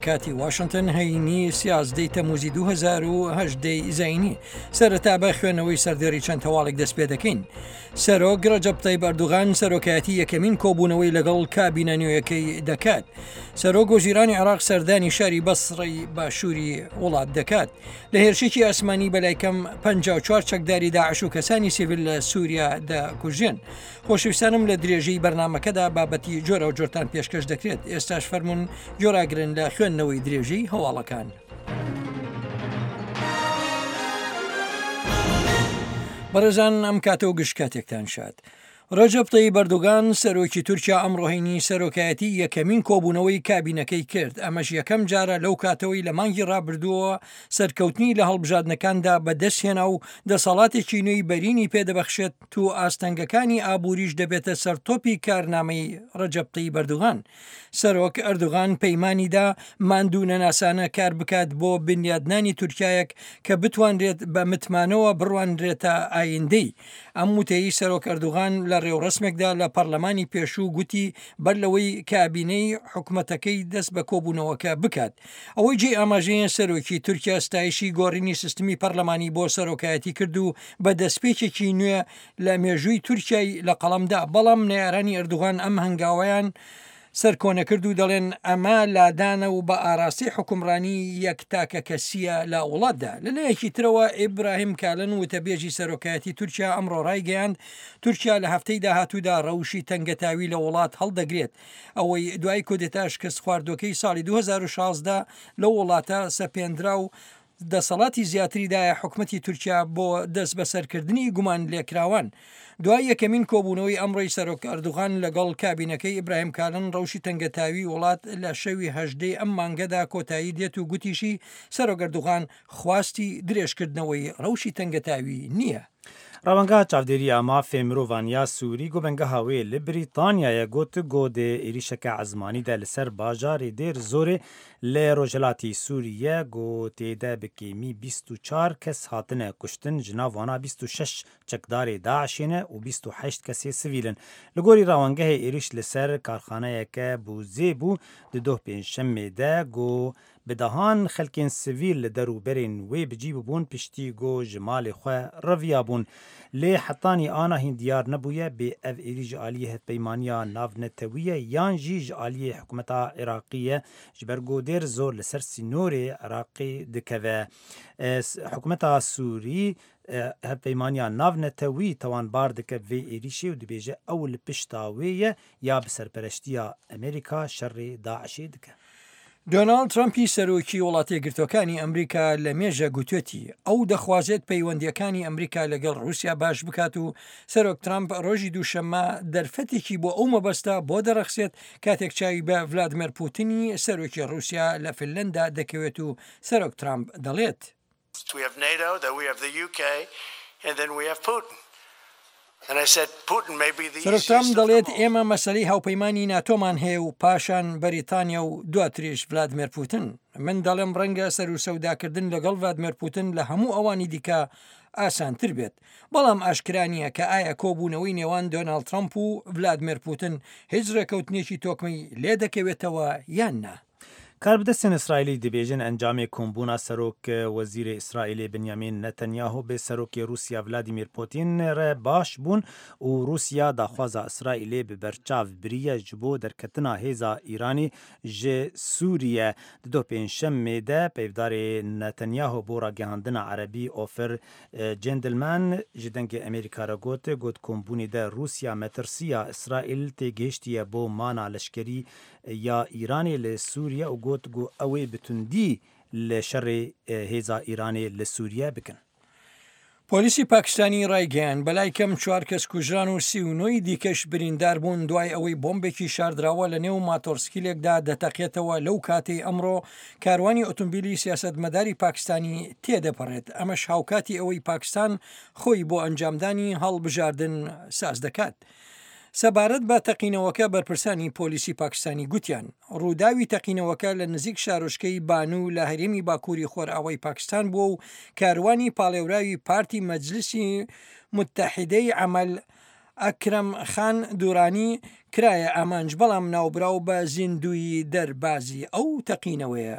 کاتی واشنگتن هەینی 11 تەموزی 2010 زینی سەرەتا بە خوێنەوەی سەردێڕی چەند تەواڵێک دەست پێ دەکەین. سەرۆک ڕەجەب تەیب ئەردوغان سەرۆکایەتی یەکەمین کۆبوونەوەی لەگەڵ کابینە نوێیەکەی دەکات. سەرۆک وەزیرانی عێراق سەردانی شاری بەسڕی باشووری وڵات دەکات. لە هێرشێکی ئاسمانی بەلایکەم 54 چەکداری داعش و کەسانی سیڤیل لە سووریا دەکوژێن. خۆشەویستانم لە درێژەی بەرنامەکەدا بابەتی جۆرە و جۆرتان پێشکەش دەکرێت. ئێستاش فەرمونون جۆراگرن لە خوێندنەوەی درێژەی هەواڵەکان. بەڕێزان ئەم کاتەوە گشت کاتێکتان شاد. ڕەجەب تەیب ئەردوغان سەرۆکی تورکیا ئەمڕۆهینی سەرۆکایەتی یەکەمین کۆبوونەوەی کابینەکەی کرد. ئەمەش یەکەم جارە لەو کاتەوەی لە مانگی ڕابردووە سەرکەوتنی لە هەڵبژاردنەکاندا بەدەستهێنا و دەسەڵاتێکی نوێی بەرینی پێدەبەخشێت و ئاستەنگەکانی ئابووریش دەبێتە سەرتۆپی کارنامەی ڕەجەب تەیب ئەردوغان. سەرۆک ئەردوغان پەیمانیدا ماندوو نەناسانە کار بکات بۆ بنیادنانی تورکایەک کە بتوانرێت بە متمانەوە بڕوانرێتە ئایندەی. ئەم وتەیی سەرۆک ئەردوغان لە ڕێوڕسمێکدا لە پەرلەمانی پێشوو گوتی بەر لەوەی کابینەی حکوومەتەکەی دەست بە کۆبوونەوەکە بکات. ئەوەی جێ ئاماژەیە سەرۆکی تورکیا ستایشی گۆڕینی سیستمی پەرلەمانی بۆ سەرۆکایەتی کرد و بە دەستپێکێکی نوێ لە مێژووی تورکیای لە قەڵەمدا. بەڵام نێرانی ئەردوغان ئەم هەنگاویان سەرکۆنە کرد و دەڵێن ئەمە لادانە و بە ئاراستی حکومڕانی یەک تاکە کەسیە لە وڵاتدا. لەلایەکی ترەوە ئیبراهیم کالن وتەبێژی سەرۆکایەتی تورکیا ئەمڕۆ ڕایگەیاند تورکیا لە هەفتەی داهاتوودا ڕەوشی تەنگەتاوی لە وڵات هەڵدەگرێت. ئەوەی دوای کۆدێتا شکست خواردوەکەی ساڵی 2016 لە وڵاتە سەپێندرا و دەسەڵاتی زیاتریدایە حکومەتی تورکیا بۆ دەست بەسەرکردنی گومان لێکراوان. دوای یەکەمین کۆبوونەوەی ئەمڕۆی سەرۆک ئەردوغان لەگەڵ کابینەکەی ئیبراهیم کالن ڕەوشی تەنگەتاوی وڵات لە شەوی هەژدەی ئەم مانگەدا کۆتایی دێت و گوتیشی سەرۆک ئەردوغان خواستی درێژکردنەوەی ڕەوشی تەنگەتاوی نییە. ڕەوەنگا چاودێری ئەما فێمرۆڤانیا سووری گۆبەنگە هاوێ لە بریتانیایە گوت گۆدێ عێریشەکە عزمانیدا لەسەر باژارێ دێر زۆرێ لە ڕۆژهەڵاتی سووریە گۆتێدا بکێمی 24 کەس هاتنە کوشتن ژناڤانە 26 چەکدارێ داعشێنە و 28 کەسێ سڤیلن. لە گۆری ڕاوەنگەهێ عێریش لەسەر کارخانەیەکە بوزێ بوو دۆ پێنجشەممێدا گۆ بدەهان خەلکێن سڤیل لە دەروبەرێن وێ بجی ببوون پشتی گۆ ژمالێ خوێ ڕەڤیا بوون. لێ حتانی ئانا هین دیار نەبوویە بێ ئەv عێری ji aliyê hevpeymaniya navnetewî yan jî ji aliyê hikûmeta Iraqî ye ji ber godêr zor li ser sînorê Iraqê dikeve. Hikûmeta Sûrî hevpeymaniya navnetewî tewanbar dike vê êrişê û dibêje ew li pişta wê ye ya bi serpereştiya Amerîka şerrê Daişê dike. دۆناڵد ترامپی سەرۆکی وڵاتە یەکگرتوەکانی ئەمریکا لە مێژە گوتوێتی ئەو دەخوازێت پەیوەندیەکانی ئەمریکا لەگەڵ رووسیا باش بکات و سەرۆک ترامپ ڕۆژی دووشەممە دەرفەتێکی بۆ ئەو مەبەستە بۆ دەرەخسێت کاتێک چاوی بە ڤلادیمیر پوتینی سەرۆکی رووسیا لە فنلەندا دەکەوێت و سەرۆک ترامپ دەڵێت سەرۆکترامپ دەڵێت ئێمە مەسەلەی هاوپەیمانی ناتۆمان هەیە و پاشان بەریتانیا و دواتریش ڤلادیمیر پوتین. من دەڵێم ڕەنگە سەر و سەوداکردن لەگەڵ ڤلادیمیر پوتین لە هەموو ئەوانی دیکە ئاسانتر بێت. بەڵام ئاشکرانیە کە ئایا کۆبوونەوەی نێوان دۆناڵد ترامپ و ڤلادیمیر پوتین هیچ ڕێکەوتنێکی تۆکمەی لێ دەکەوێتەوە یان نا. کاربدەستن ئیسرائیلی دەبێژن ئەنجامێ کۆمبوونا سەرۆک وەزیرە ئیسرائیلێ بنیامین نەتەنیاهو بێ سەرۆکی رووسیا ڤلادیمیر پوتین رە باش بوون و رووسیا داخوازا ئیسرائیلێ bi berçav biriye ji bo derketina hêza Îranê ji Sûriye di do pênjşemê de peyvdarê Netanyahu bo ragihandina Erebî Ofer Gendelman ji dengê Amerîka re got kombûnê de Rûsya metirsiya İsraîl tê gêştiye bo mana leşkerî ya Îranê li Sûriye û got got ew ê bi tundî li şerê hêza Îranê li Sûriye bikin. پۆلیسی پاکستانی ڕایگەیان بەلای کەم 4 کەس کوژران و 39 دیکەش بریندار بوون دوای ئەوەی بۆمبێکی شاردراوە لە نێو ماتۆرسکیلێکدا دەتەقێتەوە. لەو کاتەی ئەمڕۆ کاروانی ئۆتۆمبیلی سیاسەتمەداری پاکستانی تێدەپەڕێت. ئەمەش هاوکاتی ئەوەی پاکستان خۆی بۆ ئەنجامدانی هەڵبژاردن ساز دەکات. سەبارەت بە تەقینەوەکە بەرپرسانی پۆلیسی پاکستانی گوتیان ڕووداوی تەقینەوەکە لە نزیک شارۆچکەی بانوو لە هەرێمی باکووری خۆرئاوای پاکستان بووە و کاروانی پاڵێوراوی پارتی مەجلیسی متحیدەی عەمەل ئەکرەم خان دوورانی کرایە ئامانج بەڵام ناوبراو بە زیندوی دەربازی ئەو تەقینەوەیە.